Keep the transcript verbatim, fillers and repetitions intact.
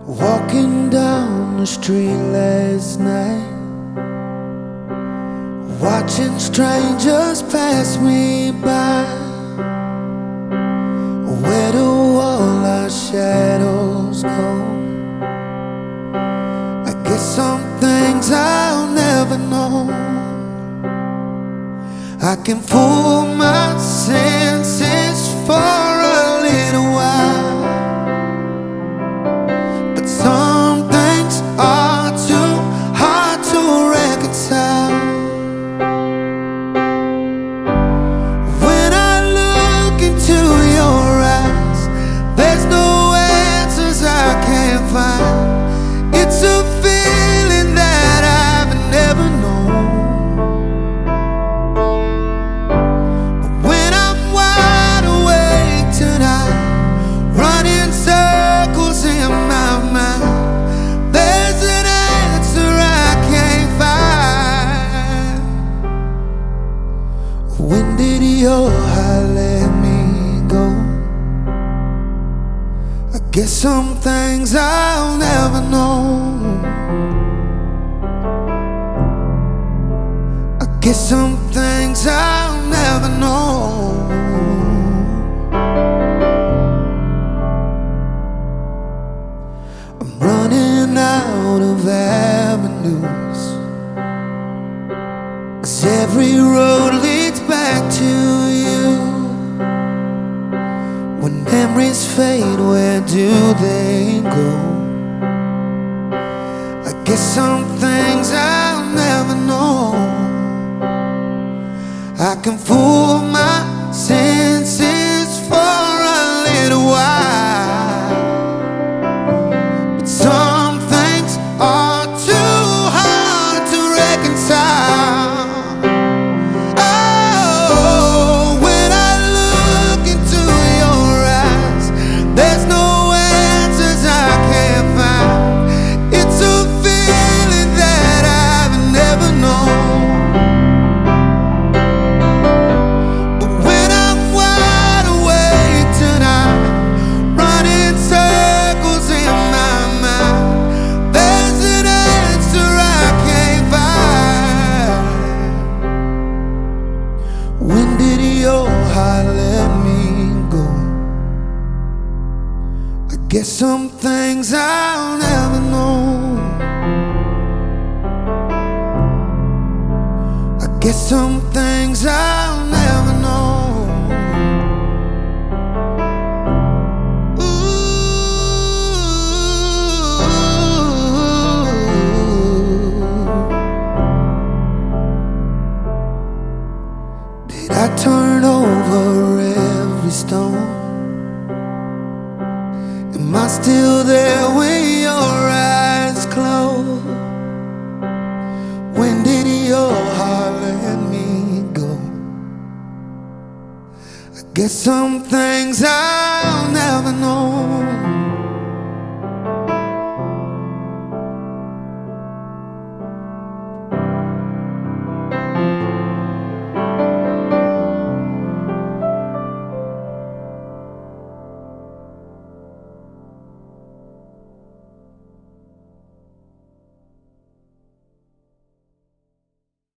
Walking down the street last night, watching strangers pass me by. Where do all our shadows go? I guess some things I'll never know. I can fool my senses for a little while, but some things are too hard to reconcile. When I look into your eyes, there's no answers I can't find. It's a feeling that I've never known. But when I'm wide awake tonight, running circles in my mind, there's an answer I can't find. When did your heart let me go? I guess some things I'll never know. I guess some things I'll never know. I'm running out of avenues, 'cause every road leads back to you. When memories fade, where do they go? I guess some things I'll never know. I can fool my senses for a little while, but some things are too hard to reconcile. Oh, when I look into your eyes, there's no answers I can't find. It's a feeling that I've never known. But when I'm wide awake tonight, running circles in my mind, there's an answer I can't find. When did your heart let me go? I guess some things I'll never know. I guess some things I'll never know. Ooh. Did I turn over every stone? Am I still there when your eyes close? When did your heart let me go? I guess some things I'll never know.